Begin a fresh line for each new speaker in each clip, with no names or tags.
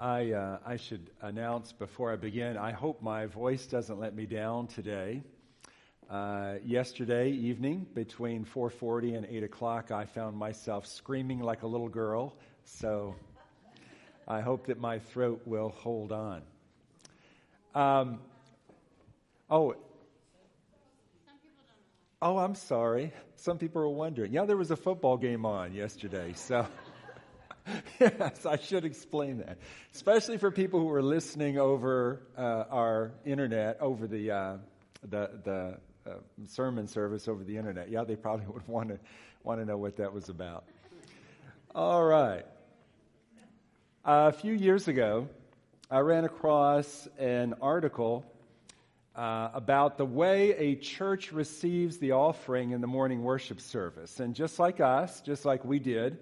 I should announce before I begin, I hope my voice doesn't let me down today. Yesterday evening, between 4:40 and 8 o'clock, I found myself screaming like a little girl, so I hope that my throat will hold on. I'm sorry. Some people are wondering. Yeah, there was a football game on yesterday, so... Yes, I should explain that, especially for people who are listening over our internet, over the sermon service over the internet. Yeah, they probably would want to know what that was about. All right. A few years ago, I ran across an article about the way a church receives the offering in the morning worship service, and just like us, just like we did.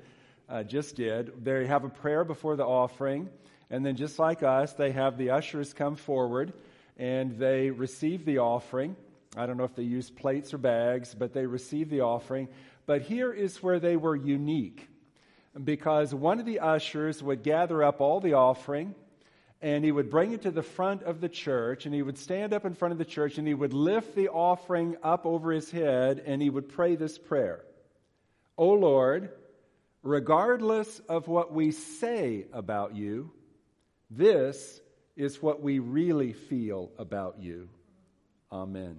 They have a prayer before the offering, and then just like us, they have the ushers come forward, and they receive the offering. I don't know if they use plates or bags, but they receive the offering. But here is where they were unique, because one of the ushers would gather up all the offering, and he would bring it to the front of the church, and he would stand up in front of the church, and he would lift the offering up over his head, and he would pray this prayer. "O Lord, regardless of what we say about you, this is what we really feel about you. Amen."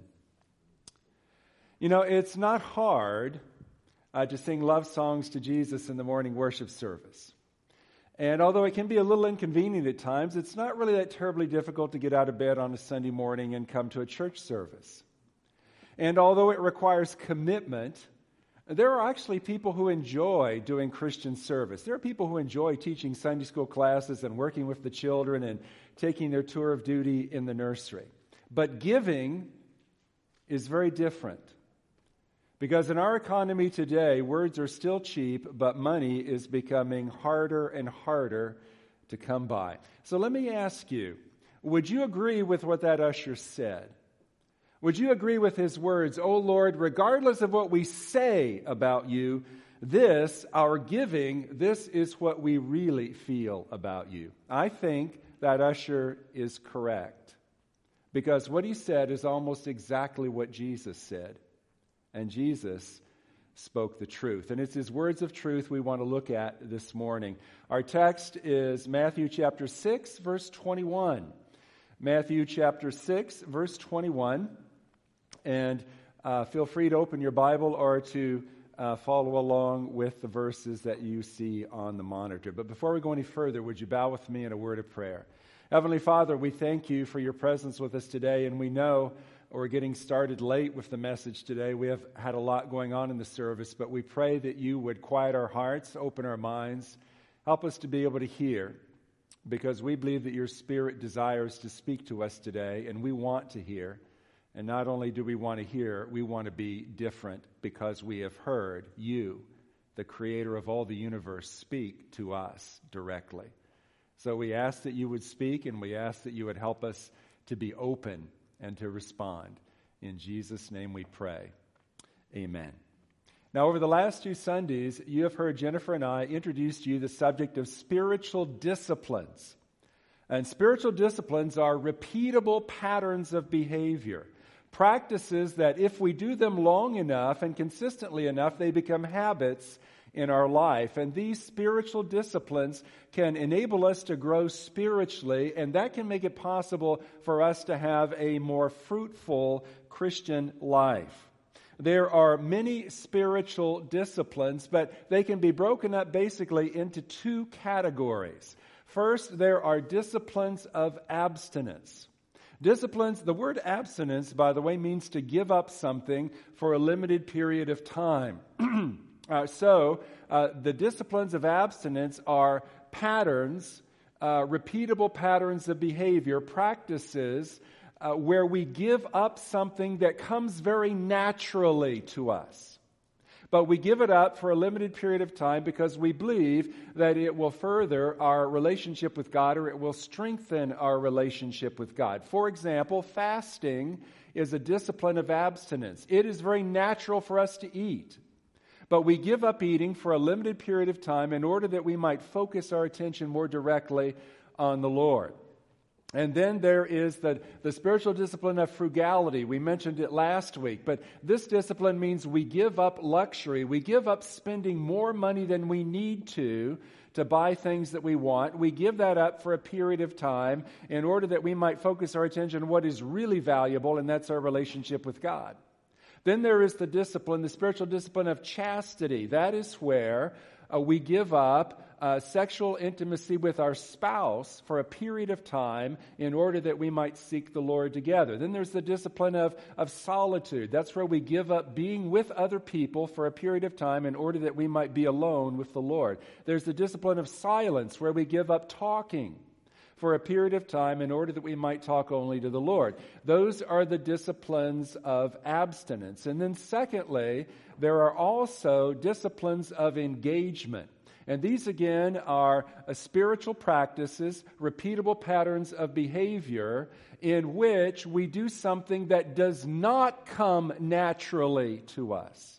You know, it's not hard to sing love songs to Jesus in the morning worship service. And although it can be a little inconvenient at times, it's not really that terribly difficult to get out of bed on a Sunday morning and come to a church service. And although it requires commitment, there are actually people who enjoy doing Christian service. There are people who enjoy teaching Sunday school classes and working with the children and taking their tour of duty in the nursery. But giving is very different. Because in our economy today, words are still cheap, but money is becoming harder and harder to come by. So let me ask you, would you agree with what that usher said? Would you agree with his words, "O Lord, regardless of what we say about you, this, our giving, this is what we really feel about you"? I think that usher is correct, because what he said is almost exactly what Jesus said. And Jesus spoke the truth. And it's his words of truth we want to look at this morning. Our text is Matthew chapter 6, verse 21. Matthew chapter 6, verse 21. And feel free to open your Bible or to follow along with the verses that you see on the monitor. But before we go any further, would you bow with me in a word of prayer? Heavenly Father, we thank you for your presence with us today, and we know we're getting started late with the message today. We have had a lot going on in the service, but we pray that you would quiet our hearts, open our minds, help us to be able to hear, because we believe that your Spirit desires to speak to us today, and we want to hear. And not only do we want to hear, we want to be different, because we have heard you, the creator of all the universe, speak to us directly. So we ask that you would speak, and we ask that you would help us to be open and to respond. In Jesus' name we pray. Amen. Now, over the last 2 Sundays, you have heard Jennifer and I introduce to you the subject of spiritual disciplines. And spiritual disciplines are repeatable patterns of behavior. Practices that if we do them long enough and consistently enough, they become habits in our life. And these spiritual disciplines can enable us to grow spiritually, and that can make it possible for us to have a more fruitful Christian life. There are many spiritual disciplines, but they can be broken up basically into 2 categories. First, there are disciplines of abstinence. Disciplines, the word abstinence, by the way, means to give up something for a limited period of time. The disciplines of abstinence are patterns, repeatable patterns of behavior, practices where we give up something that comes very naturally to us. But we give it up for a limited period of time because we believe that it will further our relationship with God, or it will strengthen our relationship with God. For example, fasting is a discipline of abstinence. It is very natural for us to eat. But we give up eating for a limited period of time in order that we might focus our attention more directly on the Lord. And then there is the spiritual discipline of frugality. We mentioned it last week, but this discipline means we give up luxury. We give up spending more money than we need to buy things that we want. We give that up for a period of time in order that we might focus our attention on what is really valuable, and that's our relationship with God. Then there is the spiritual discipline of chastity. That is where we give up sexual intimacy with our spouse for a period of time in order that we might seek the Lord together. Then there's the discipline of solitude. That's where we give up being with other people for a period of time in order that we might be alone with the Lord. There's the discipline of silence, where we give up talking for a period of time in order that we might talk only to the Lord. Those are the disciplines of abstinence. And then secondly, there are also disciplines of engagement. And these, again, are spiritual practices, repeatable patterns of behavior in which we do something that does not come naturally to us.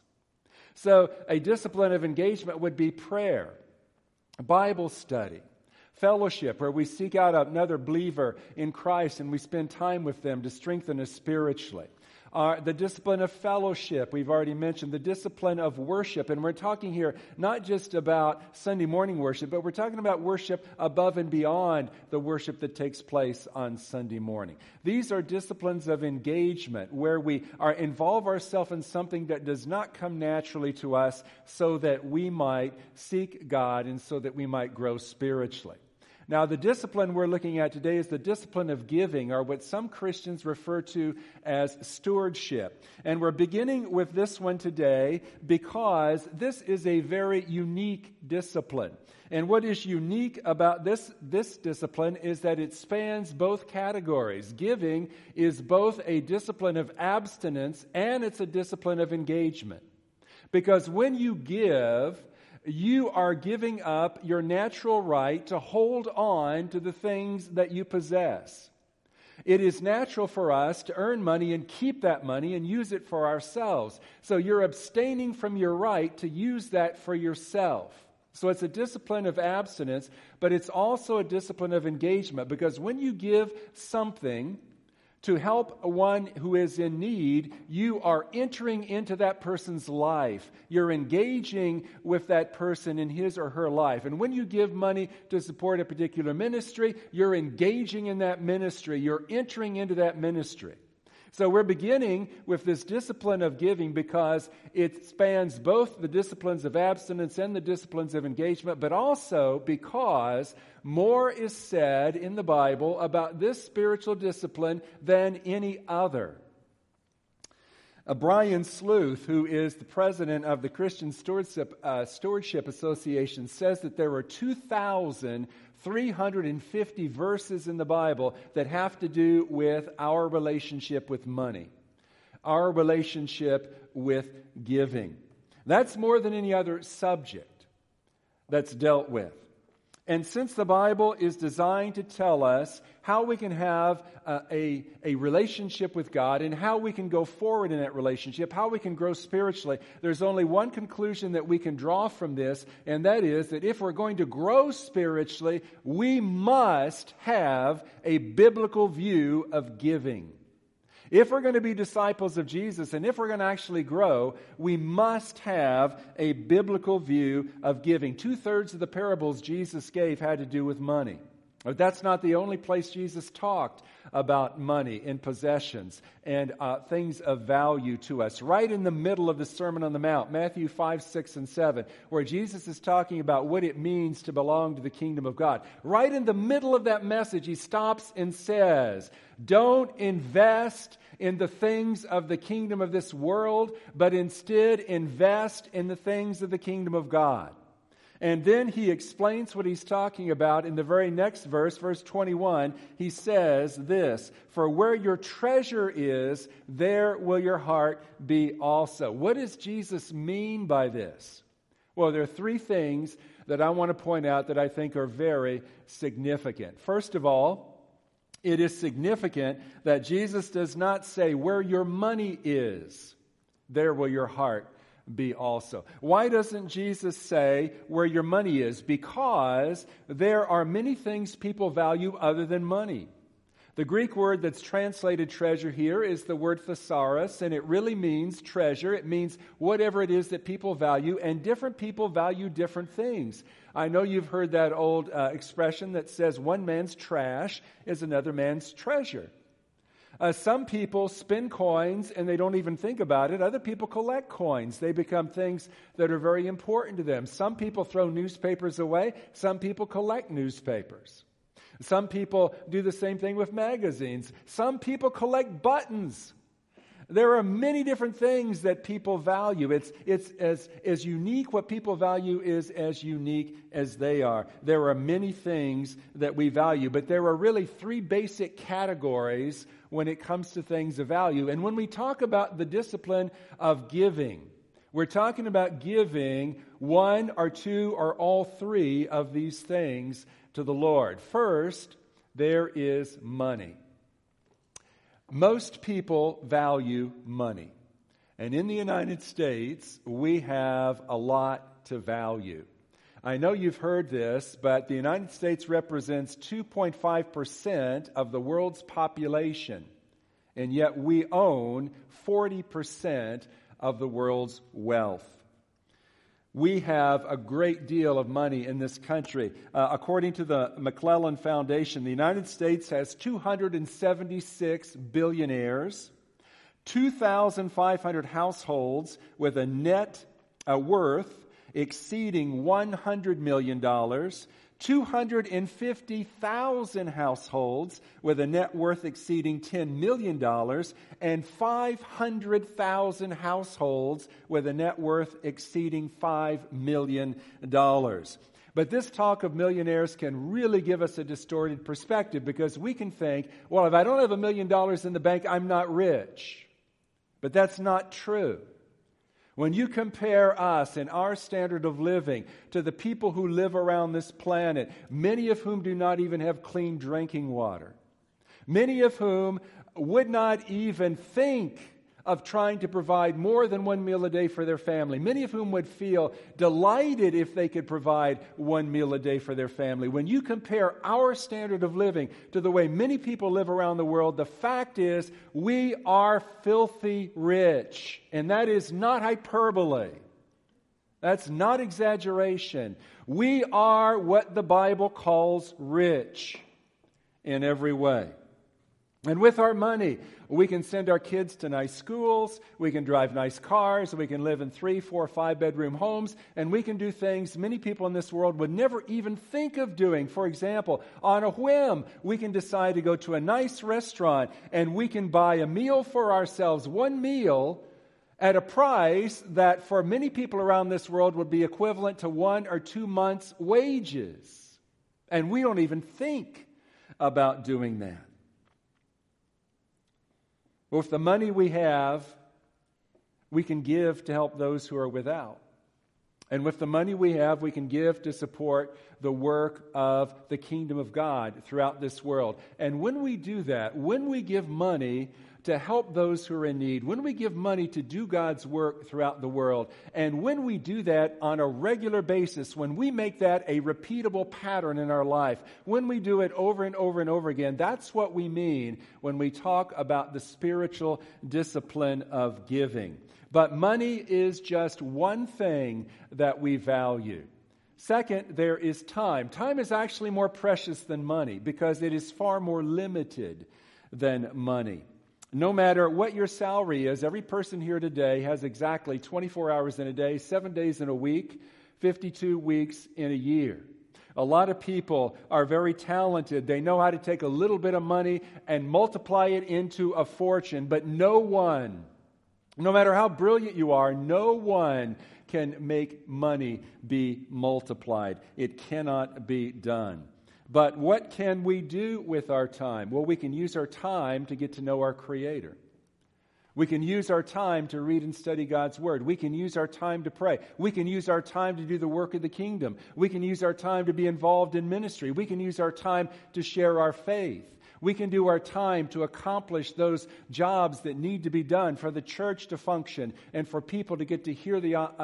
So a discipline of engagement would be prayer, Bible study, fellowship, where we seek out another believer in Christ and we spend time with them to strengthen us spiritually. The discipline of fellowship, we've already mentioned. The discipline of worship, and we're talking here not just about Sunday morning worship, but we're talking about worship above and beyond the worship that takes place on Sunday morning. These are disciplines of engagement where we involve ourselves in something that does not come naturally to us so that we might seek God and so that we might grow spiritually. Now, the discipline we're looking at today is the discipline of giving, or what some Christians refer to as stewardship. And we're beginning with this one today because this is a very unique discipline. And what is unique about this discipline is that it spans both categories. Giving is both a discipline of abstinence and it's a discipline of engagement. Because when you give, you are giving up your natural right to hold on to the things that you possess. It is natural for us to earn money and keep that money and use it for ourselves. So you're abstaining from your right to use that for yourself. So it's a discipline of abstinence, but it's also a discipline of engagement, because when you give something to help one who is in need, you are entering into that person's life. You're engaging with that person in his or her life. And when you give money to support a particular ministry, you're engaging in that ministry. You're entering into that ministry. So we're beginning with this discipline of giving because it spans both the disciplines of abstinence and the disciplines of engagement, but also because more is said in the Bible about this spiritual discipline than any other. Brian Sluth, who is the president of the Christian Stewardship Association, says that there are 2,350 verses in the Bible that have to do with our relationship with money, our relationship with giving. That's more than any other subject that's dealt with. And since the Bible is designed to tell us how we can have a relationship with God and how we can go forward in that relationship, how we can grow spiritually, there's only one conclusion that we can draw from this, and that is that if we're going to grow spiritually, we must have a biblical view of giving. If we're going to be disciples of Jesus and if we're going to actually grow, we must have a biblical view of giving. 2/3 of the parables Jesus gave had to do with money. But that's not the only place Jesus talked about money and possessions and things of value to us. Right in the middle of the Sermon on the Mount, Matthew 5, 6, and 7, where Jesus is talking about what it means to belong to the kingdom of God. Right in the middle of that message, he stops and says, don't invest in the things of the kingdom of this world, but instead invest in the things of the kingdom of God. And then he explains what he's talking about in the very next verse, verse 21. He says this, for where your treasure is, there will your heart be also. What does Jesus mean by this? Well, there are three things that I want to point out that I think are very significant. First of all, it is significant that Jesus does not say, where your money is, there will your heart be also. Why doesn't Jesus say where your money is? Because there are many things people value other than money. The Greek word that's translated treasure here is the word thesaurus, and it really means treasure. It means whatever it is that people value, and different people value different things. I know you've heard that old expression that says one man's trash is another man's treasure. Some people spend coins and they don't even think about it. Other people collect coins. They become things that are very important to them. Some people throw newspapers away. Some people collect newspapers. Some people do the same thing with magazines. Some people collect buttons. There are many different things that people value. It's as unique. What people value is as unique as they are. There are many things that we value, but there are really three basic categories when it comes to things of value. And when we talk about the discipline of giving, we're talking about giving one or two or all three of these things to the Lord. First, there is money. Most people value money. And in the United States, we have a lot to value. I know you've heard this, but the United States represents 2.5% of the world's population. And yet we own 40% of the world's wealth. We have a great deal of money in this country. According to the McClellan Foundation, the United States has 276 billionaires, 2,500 households with a net worth exceeding $100 million, 250,000 households with a net worth exceeding $10 million, and 500,000 households with a net worth exceeding $5 million. But this talk of millionaires can really give us a distorted perspective, because we can think, well, if I don't have $1 million in the bank, I'm not rich. But that's not true. When you compare us and our standard of living to the people who live around this planet, many of whom do not even have clean drinking water, many of whom would not even think of trying to provide more than one meal a day for their family, many of whom would feel delighted if they could provide one meal a day for their family. When you compare our standard of living to the way many people live around the world, the fact is we are filthy rich. And that is not hyperbole. That's not exaggeration. We are what the Bible calls rich in every way. And with our money, we can send our kids to nice schools, we can drive nice cars, we can live in 3, 4, 5-bedroom homes, and we can do things many people in this world would never even think of doing. For example, on a whim, we can decide to go to a nice restaurant and we can buy a meal for ourselves, one meal, at a price that for many people around this world would be equivalent to 1 or 2 months' wages. And we don't even think about doing that. With the money we have, we can give to help those who are without. And with the money we have, we can give to support the work of the kingdom of God throughout this world. And when we do that, when we give money to help those who are in need, when we give money to do God's work throughout the world, and when we do that on a regular basis, when we make that a repeatable pattern in our life, when we do it over and over and over again, that's what we mean when we talk about the spiritual discipline of giving. But money is just one thing that we value. Second, there is time. Time is actually more precious than money because it is far more limited than money. No matter what your salary is, every person here today has exactly 24 hours in a day, 7 days in a week, 52 weeks in a year. A lot of people are very talented. They know how to take a little bit of money and multiply it into a fortune, but no one, no matter how brilliant you are, no one can make money be multiplied. It cannot be done. But what can we do with our time? Well, we can use our time to get to know our Creator. We can use our time to read and study God's Word. We can use our time to pray. We can use our time to do the work of the kingdom. We can use our time to be involved in ministry. We can use our time to share our faith. We can do our time to accomplish those jobs that need to be done for the church to function and for people to get to hear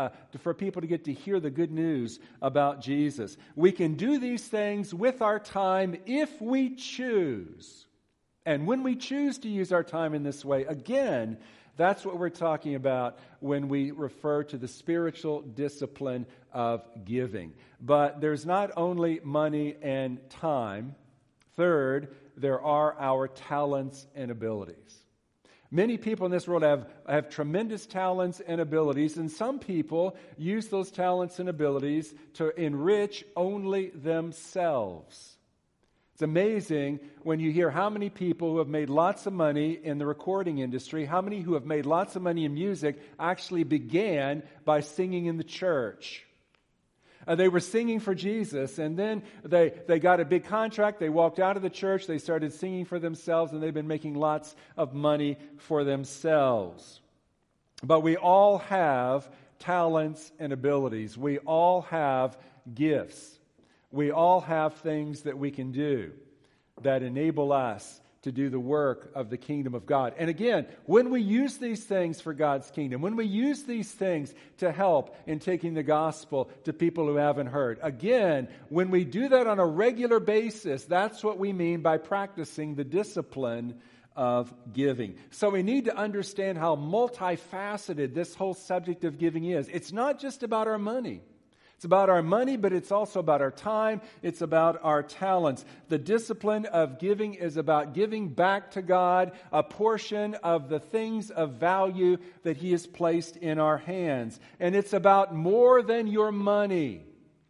the good news about Jesus. We can do these things with our time if we choose. And when we choose to use our time in this way, again, that's what we're talking about when we refer to the spiritual discipline of giving. But there's not only money and time. Third, there are our talents and abilities. Many people in this world have tremendous talents and abilities, and some people use those talents and abilities to enrich only themselves. It's amazing when you hear how many people who have made lots of money in the recording industry, how many who have made lots of money in music actually began by singing in the church. They were singing for Jesus, and then they got a big contract. They walked out of the church. They started singing for themselves, and they've been making lots of money for themselves. But we all have talents and abilities. We all have gifts. We all have things that we can do that enable us to do the work of the kingdom of God. And again, when we use these things for God's kingdom, when we use these things to help in taking the gospel to people who haven't heard, again, when we do that on a regular basis, that's what we mean by practicing the discipline of giving. So we need to understand how multifaceted this whole subject of giving is. It's not just about our money. It's about our money, but it's also about our time. It's about our talents. The discipline of giving is about giving back to God a portion of the things of value that He has placed in our hands. And it's about more than your money.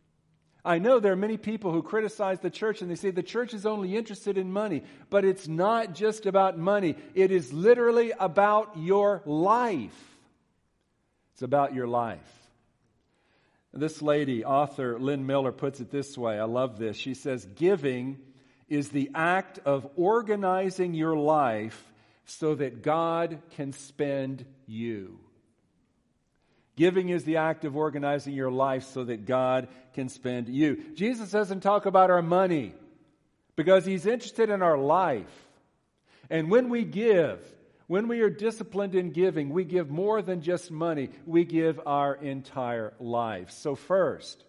I know there are many people who criticize the church and they say the church is only interested in money. But it's not just about money. It is literally about your life. It's about your life. This lady, author Lynn Miller, puts it this way. I love this. She says, giving is the act of organizing your life so that God can spend you. Giving is the act of organizing your life so that God can spend you. Jesus doesn't talk about our money because He's interested in our life. And when we give, when we are disciplined in giving, we give more than just money. We give our entire lives. So first,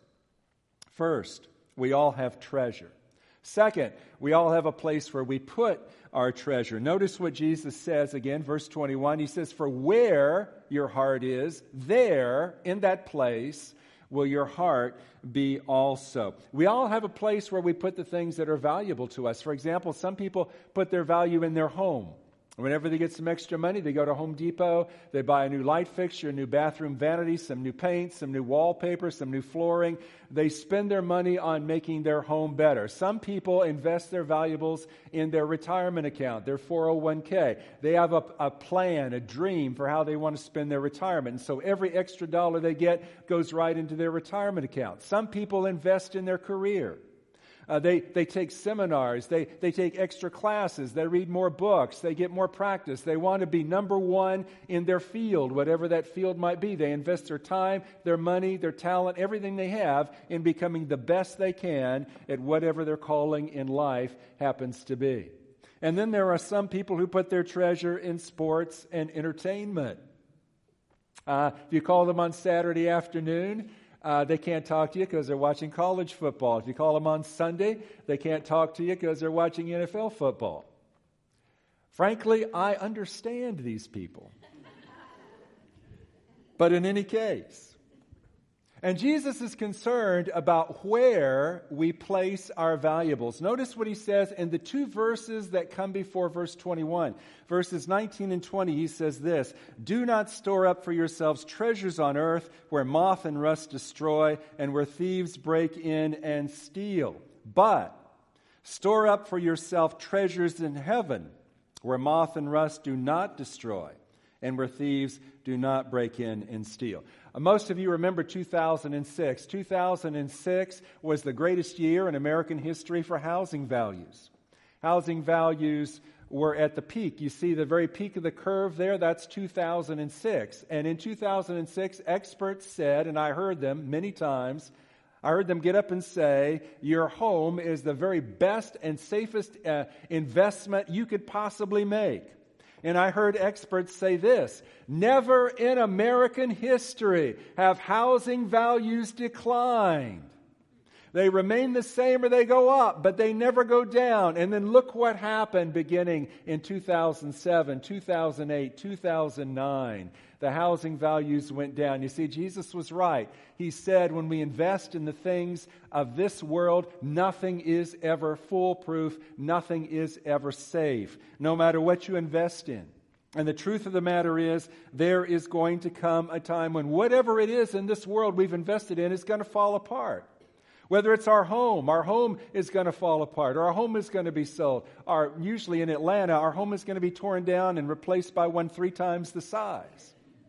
we all have treasure. Second, we all have a place where we put our treasure. Notice what Jesus says again, verse 21. He says, "For where your heart is, there, in that place, will your heart be also." We all have a place where we put the things that are valuable to us. For example, some people put their value in their home. Whenever they get some extra money, they go to Home Depot, they buy a new light fixture, a new bathroom vanity, some new paint, some new wallpaper, some new flooring. They spend their money on making their home better. Some people invest their valuables in their retirement account, their 401k. They have a plan, a dream for how they want to spend their retirement. And so every extra dollar they get goes right into their retirement account. Some people invest in their career. They take seminars, they take extra classes, they read more books, they get more practice. They want to be number one in their field, whatever that field might be. They invest their time, their money, their talent, everything they have in becoming the best they can at whatever their calling in life happens to be. And then there are some people who put their treasure in sports and entertainment. If you call them on Saturday afternoon, they can't talk to you because they're watching college football. If you call them on Sunday, they can't talk to you because they're watching NFL football. Frankly, I understand these people. But in any case, and Jesus is concerned about where we place our valuables. Notice what He says in the two verses that come before verse 21. Verses 19 and 20, He says this, "Do not store up for yourselves treasures on earth where moth and rust destroy and where thieves break in and steal. But store up for yourself treasures in heaven where moth and rust do not destroy and where thieves do not break in and steal." Most of you remember 2006. 2006 was the greatest year in American history for housing values. Housing values were at the peak. You see the very peak of the curve there? That's 2006. And in 2006, experts said, and I heard them many times, I heard them get up and say, your home is the very best and safest investment you could possibly make. And I heard experts say this, never in American history have housing values declined. They remain the same or they go up, but they never go down. And then look what happened beginning in 2007, 2008, 2009. The housing values went down. You see, Jesus was right. He said when we invest in the things of this world, nothing is ever foolproof. Nothing is ever safe, no matter what you invest in. And the truth of the matter is, there is going to come a time when whatever it is in this world we've invested in is going to fall apart. Whether it's our home is going to fall apart, or our home is going to be sold. Usually in Atlanta, our home is going to be torn down and replaced by one 3 times the size.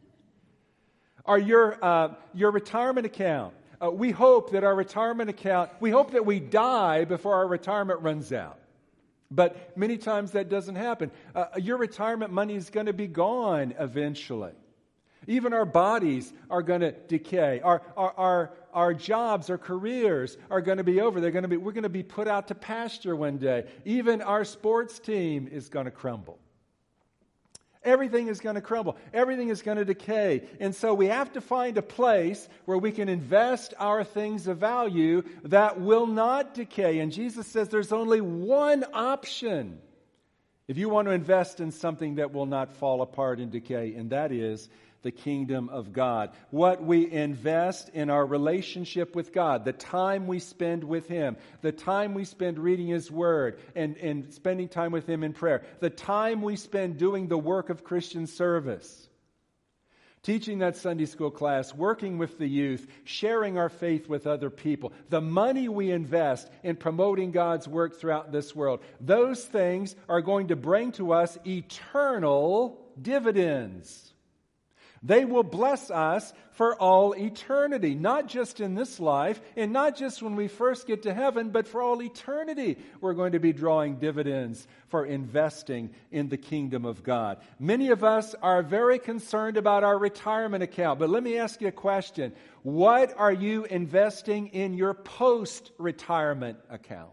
Or your retirement account. We hope that our retirement account, we hope that we die before our retirement runs out. But many times that doesn't happen. Your retirement money is going to be gone eventually. Even our bodies are going to decay. Our jobs, our careers are going to be over. We're going to be put out to pasture one day. Even our sports team is going to crumble. Everything is going to crumble. Everything is going to decay. And so we have to find a place where we can invest our things of value that will not decay. And Jesus says there's only one option if you want to invest in something that will not fall apart and decay, and that is the kingdom of God. What we invest in our relationship with God, the time we spend with Him, the time we spend reading His Word and spending time with Him in prayer, the time we spend doing the work of Christian service, teaching that Sunday school class, working with the youth, sharing our faith with other people, the money we invest in promoting God's work throughout this world, those things are going to bring to us eternal dividends. They will bless us for all eternity, not just in this life, and not just when we first get to heaven, but for all eternity. We're going to be drawing dividends for investing in the kingdom of God. Many of us are very concerned about our retirement account, but let me ask you a question. What are you investing in your post-retirement account?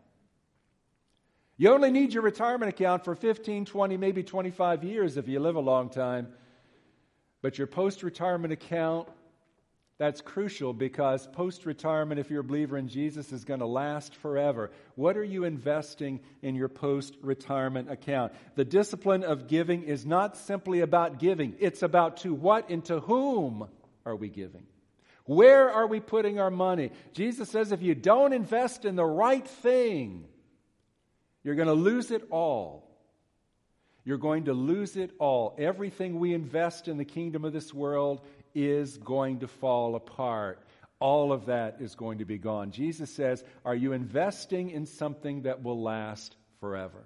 You only need your retirement account for 15, 20, maybe 25 years if you live a long time. But your post-retirement account, that's crucial because post-retirement, if you're a believer in Jesus, is going to last forever. What are you investing in your post-retirement account? The discipline of giving is not simply about giving. It's about to what and to whom are we giving? Where are we putting our money? Jesus says if you don't invest in the right thing, you're going to lose it all. You're going to lose it all. Everything we invest in the kingdom of this world is going to fall apart. All of that is going to be gone. Jesus says, are you investing in something that will last forever?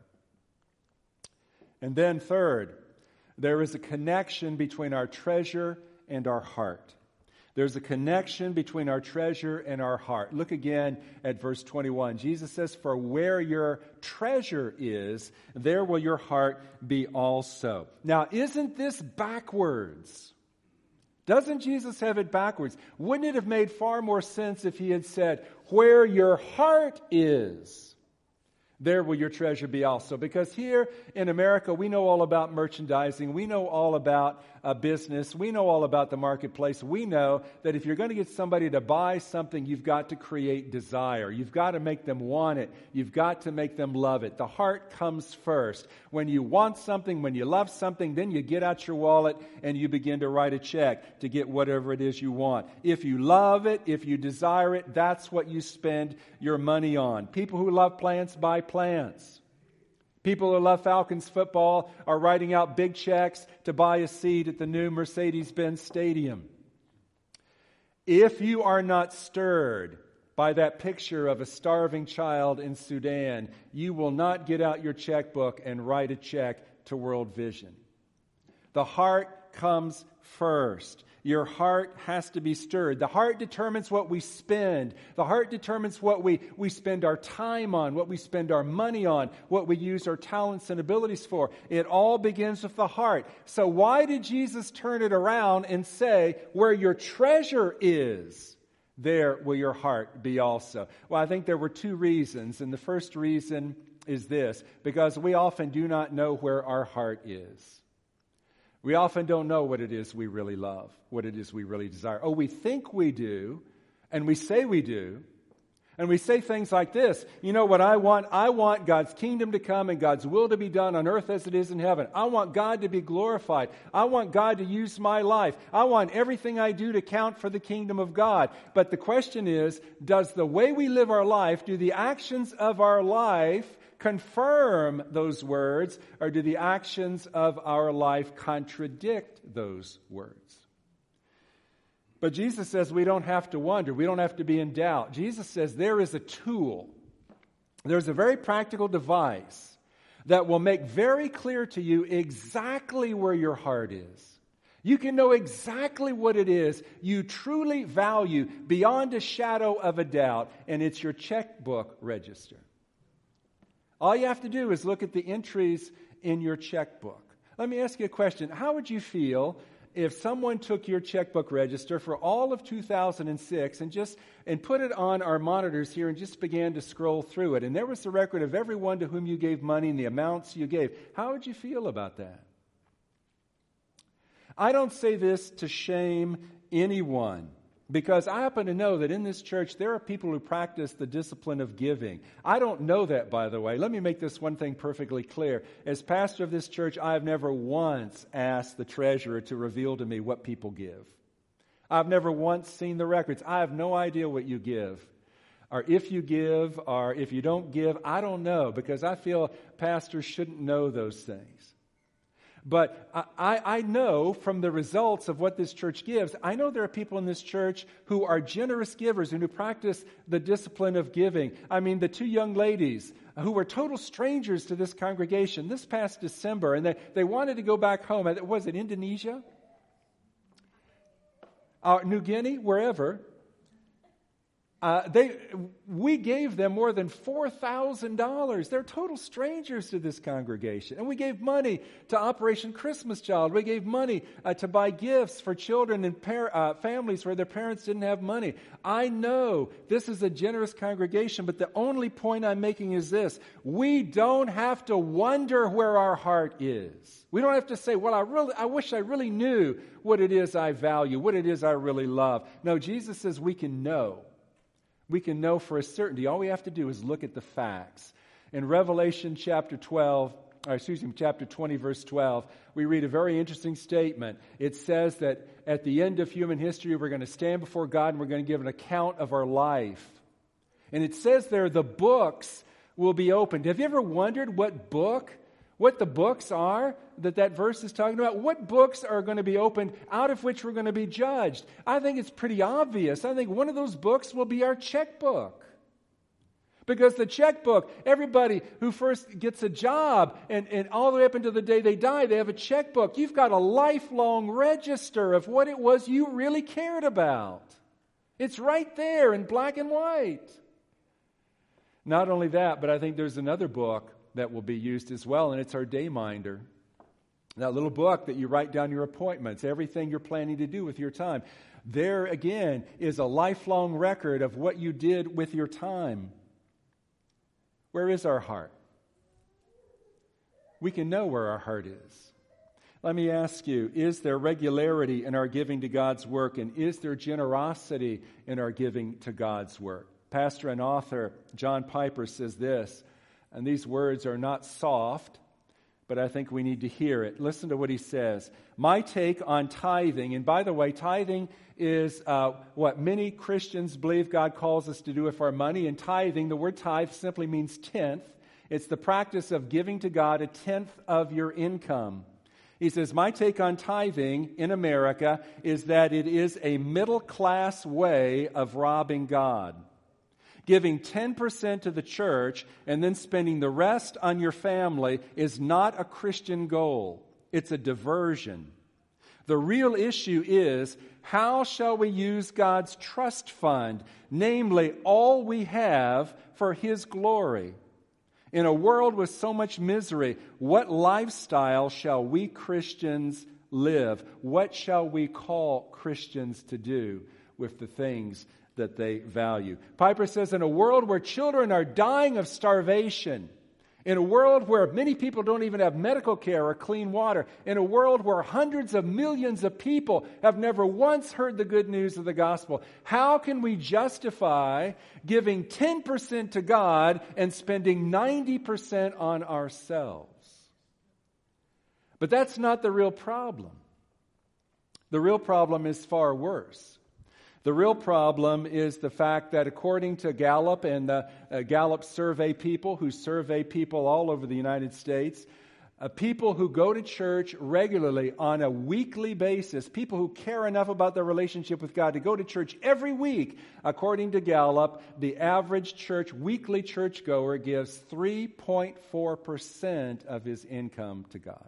And then third, there is a connection between our treasure and our heart. There's a connection between our treasure and our heart. Look again at verse 21. Jesus says, for where your treasure is, there will your heart be also. Now, isn't this backwards? Doesn't Jesus have it backwards? Wouldn't it have made far more sense if He had said, where your heart is, there will your treasure be also. Because here in America, we know all about merchandising. We know all about business. We know all about the marketplace. We know that if you're going to get somebody to buy something, you've got to create desire. You've got to make them want it. You've got to make them love it. The heart comes first. When you want something, when you love something, then you get out your wallet and you begin to write a check to get whatever it is you want. If you love it, if you desire it, that's what you spend your money on. People who love plants buy plants. People who love Falcons football are writing out big checks to buy a seat at the new Mercedes-Benz Stadium. If you are not stirred by that picture of a starving child in Sudan, you will not get out your checkbook and write a check to World Vision. The heart comes first. Your heart has to be stirred. The heart determines what we spend. The heart determines what we spend our time on, what we spend our money on, what we use our talents and abilities for. It all begins with the heart. So why did Jesus turn it around and say, where your treasure is, there will your heart be also. Well, I think there were two reasons, and the first reason is this, because we often do not know where our heart is. We often don't know what it is we really love, what it is we really desire. Oh, we think we do, and we say we do, and we say things like this, you know what I want? I want God's kingdom to come and God's will to be done on earth as it is in heaven. I want God to be glorified. I want God to use my life. I want everything I do to count for the kingdom of God. But the question is, does the way we live our life, do the actions of our life confirm those words, or do the actions of our life contradict those words? But Jesus says we don't have to wonder. We don't have to be in doubt. Jesus says there is a tool. There's a very practical device that will make very clear to you exactly where your heart is. You can know exactly what it is you truly value beyond a shadow of a doubt, and it's your checkbook register. All you have to do is look at the entries in your checkbook. Let me ask you a question. How would you feel if someone took your checkbook register for all of 2006 and put it on our monitors here and just began to scroll through it, and there was the record of everyone to whom you gave money and the amounts you gave? How would you feel about that? I don't say this to shame anyone, because I happen to know that in this church there are people who practice the discipline of giving. I don't know that, by the way. Let me make this one thing perfectly clear. As pastor of this church, I have never once asked the treasurer to reveal to me what people give. I've never once seen the records. I have no idea what you give, or if you give, or if you don't give. I don't know, because I feel pastors shouldn't know those things. But I know from the results of what this church gives, I know there are people in this church who are generous givers and who practice the discipline of giving. I mean, the two young ladies who were total strangers to this congregation this past December, and they wanted to go back home. Was it Indonesia? New Guinea? Wherever. We gave them more than $4,000. They're total strangers to this congregation. And we gave money to Operation Christmas Child. We gave money to buy gifts for children and families where their parents didn't have money. I know this is a generous congregation, but the only point I'm making is this. We don't have to wonder where our heart is. We don't have to say, well, I wish I really knew what it is I value, what it is I really love. No, Jesus says we can know. We can know for a certainty. All we have to do is look at the facts. In Revelation chapter 20, verse 12, we read a very interesting statement. It says that at the end of human history, we're going to stand before God and we're going to give an account of our life. And it says there, the books will be opened. Have you ever wondered what the books are that verse is talking about? What books are going to be opened out of which we're going to be judged? I think it's pretty obvious. I think one of those books will be our checkbook. Because the checkbook, everybody who first gets a job and all the way up until the day they die, they have a checkbook. You've got a lifelong register of what it was you really cared about. It's right there in black and white. Not only that, but I think there's another book that will be used as well, and it's our Dayminder. That little book that you write down your appointments, everything you're planning to do with your time. There, again, is a lifelong record of what you did with your time. Where is our heart? We can know where our heart is. Let me ask you, is there regularity in our giving to God's work, and is there generosity in our giving to God's work? Pastor and author John Piper says this, and these words are not soft, but I think we need to hear it. Listen to what he says. My take on tithing, and by the way, tithing is what many Christians believe God calls us to do with our money. And tithing, the word tithe simply means tenth. It's the practice of giving to God a tenth of your income. He says, my take on tithing in America is that it is a middle-class way of robbing God. Giving 10% to the church and then spending the rest on your family is not a Christian goal. It's a diversion. The real issue is, how shall we use God's trust fund, namely all we have, for His glory? In a world with so much misery, what lifestyle shall we Christians live? What shall we call Christians to do with the things that they value. Piper says, in a world where children are dying of starvation, in a world where many people don't even have medical care or clean water, in a world where hundreds of millions of people have never once heard the good news of the gospel, how can we justify giving 10% to God and spending 90% on ourselves? But that's not the real problem. The real problem is far worse. The real problem is the fact that according to Gallup and the Gallup survey people who survey people all over the United States, people who go to church regularly on a weekly basis, people who care enough about their relationship with God to go to church every week, according to Gallup, the average weekly churchgoer gives 3.4% of his income to God.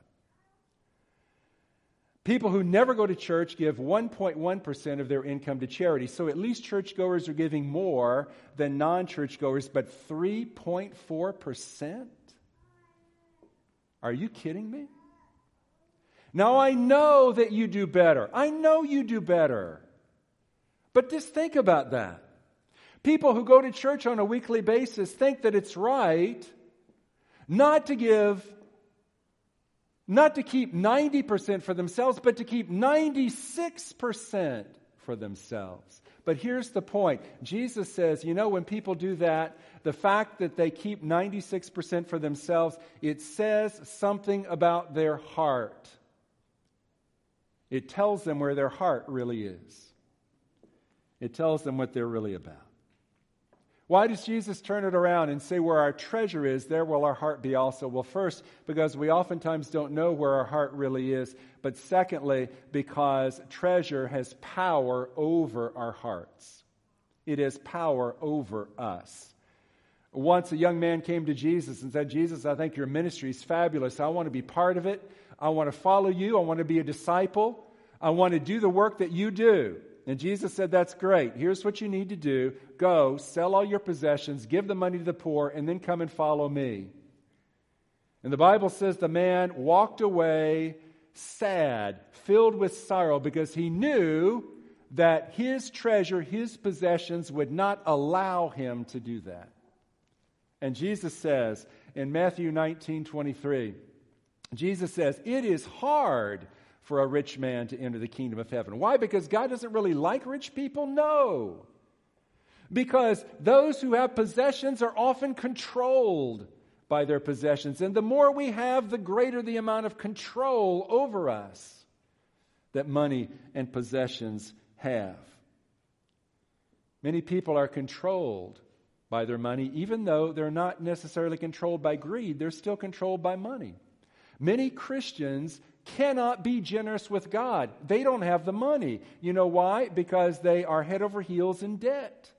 People who never go to church give 1.1% of their income to charity. So at least churchgoers are giving more than non-churchgoers, but 3.4%? Are you kidding me? Now I know that you do better. I know you do better. But just think about that. People who go to church on a weekly basis think that it's right not to keep 90% for themselves, but to keep 96% for themselves. But here's the point. Jesus says, when people do that, the fact that they keep 96% for themselves, it says something about their heart. It tells them where their heart really is. It tells them what they're really about. Why does Jesus turn it around and say where our treasure is, there will our heart be also? Well, first, because we oftentimes don't know where our heart really is. But secondly, because treasure has power over our hearts. It has power over us. Once a young man came to Jesus and said, Jesus, I think your ministry is fabulous. I want to be part of it. I want to follow you. I want to be a disciple. I want to do the work that you do. And Jesus said, that's great. Here's what you need to do. Go, sell all your possessions, give the money to the poor, and then come and follow me. And the Bible says the man walked away sad, filled with sorrow, because he knew that his treasure, his possessions would not allow him to do that. And Jesus says in Matthew 19:23, Jesus says, it is hard for a rich man to enter the kingdom of heaven. Why? Because God doesn't really like rich people? No. Because those who have possessions are often controlled by their possessions. And the more we have, the greater the amount of control over us that money and possessions have. Many people are controlled by their money, even though they're not necessarily controlled by greed. They're still controlled by money. Many Christians cannot be generous with God. They don't have the money. You know why? Because they are head over heels in debt.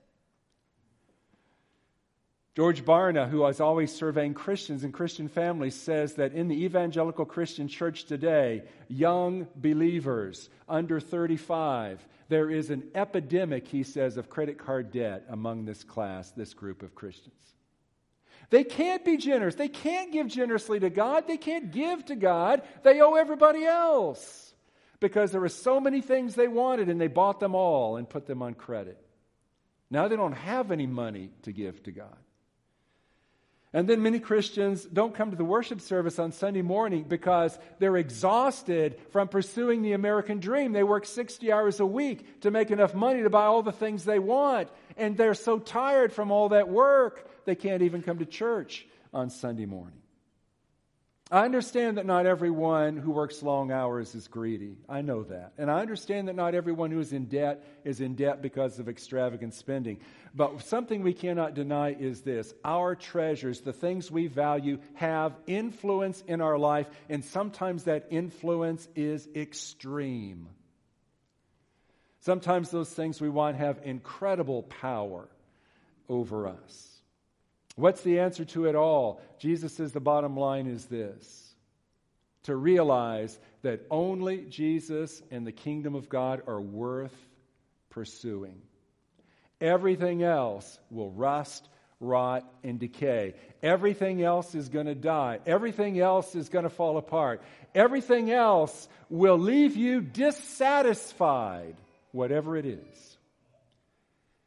George Barna, who is always surveying Christians and Christian families, says that in the evangelical Christian church today, young believers under 35, there is an epidemic, he says, of credit card debt among this class, this group of Christians. They can't be generous. They can't give generously to God. They can't give to God. They owe everybody else because there were so many things they wanted and they bought them all and put them on credit. Now they don't have any money to give to God. And then many Christians don't come to the worship service on Sunday morning because they're exhausted from pursuing the American dream. They work 60 hours a week to make enough money to buy all the things they want. And they're so tired from all that work, they can't even come to church on Sunday morning. I understand that not everyone who works long hours is greedy. I know that. And I understand that not everyone who is in debt because of extravagant spending. But something we cannot deny is this. Our treasures, the things we value, have influence in our life, and sometimes that influence is extreme. Sometimes those things we want have incredible power over us. What's the answer to it all? Jesus says the bottom line is this: to realize that only Jesus and the kingdom of God are worth pursuing. Everything else will rust, rot, and decay. Everything else is going to die. Everything else is going to fall apart. Everything else will leave you dissatisfied, whatever it is.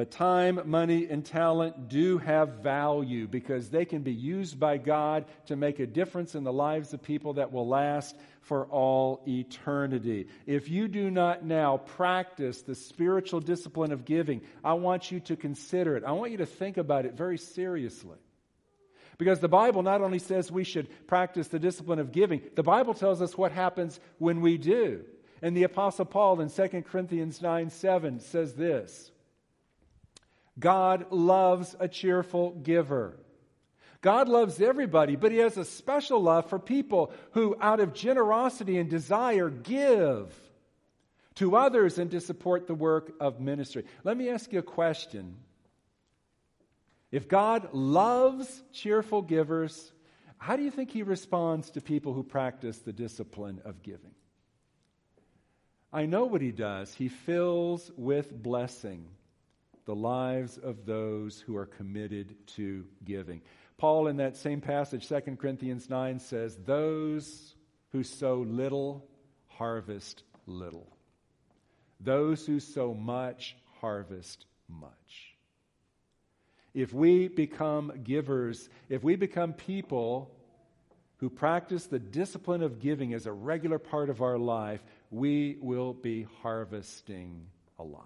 But time, money, and talent do have value because they can be used by God to make a difference in the lives of people that will last for all eternity. If you do not now practice the spiritual discipline of giving, I want you to consider it. I want you to think about it very seriously. Because the Bible not only says we should practice the discipline of giving, the Bible tells us what happens when we do. And the Apostle Paul in 2 Corinthians 9:7 says this: God loves a cheerful giver. God loves everybody, but He has a special love for people who, out of generosity and desire, give to others and to support the work of ministry. Let me ask you a question. If God loves cheerful givers, how do you think He responds to people who practice the discipline of giving? I know what He does. He fills with blessing the lives of those who are committed to giving. Paul, in that same passage, 2 Corinthians 9, says, those who sow little harvest little. Those who sow much harvest much. If we become givers, if we become people who practice the discipline of giving as a regular part of our life, we will be harvesting a lot.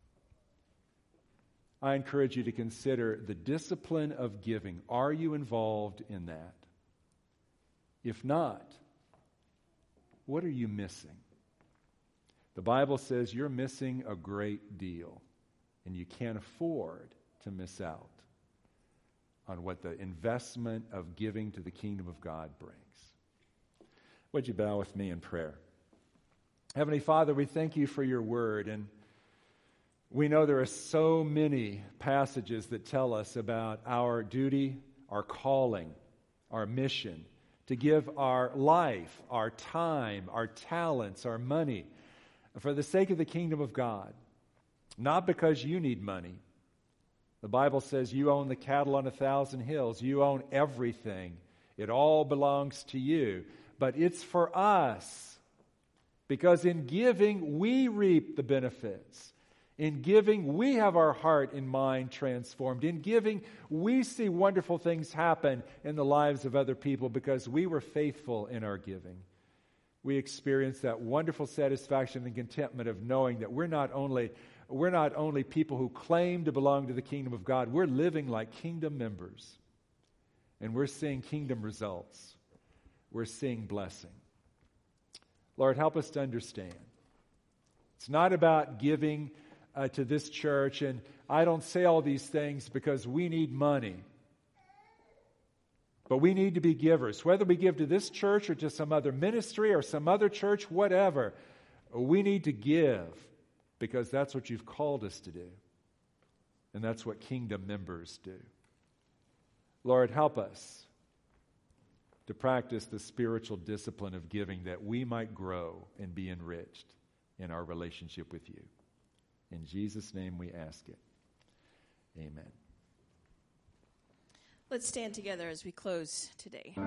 I encourage you to consider the discipline of giving. Are you involved in that? If not, what are you missing? The Bible says you're missing a great deal, and you can't afford to miss out on what the investment of giving to the kingdom of God brings. Would you bow with me in prayer? Heavenly Father, we thank you for your word, and we know there are so many passages that tell us about our duty, our calling, our mission, to give our life, our time, our talents, our money, for the sake of the kingdom of God, not because you need money. The Bible says you own the cattle on 1,000 hills. You own everything. It all belongs to you. But it's for us, because in giving, we reap the benefits. In giving, we have our heart and mind transformed. In giving, we see wonderful things happen in the lives of other people because we were faithful in our giving. We experience that wonderful satisfaction and contentment of knowing that we're not only people who claim to belong to the kingdom of God, we're living like kingdom members. And we're seeing kingdom results. We're seeing blessing. Lord, help us to understand. It's not about giving to this church, and I don't say all these things because we need money. But we need to be givers. Whether we give to this church or to some other ministry or some other church, whatever, we need to give because that's what you've called us to do. And that's what kingdom members do. Lord, help us to practice the spiritual discipline of giving that we might grow and be enriched in our relationship with you. In Jesus' name we ask it. Amen.
Let's stand together as we close today.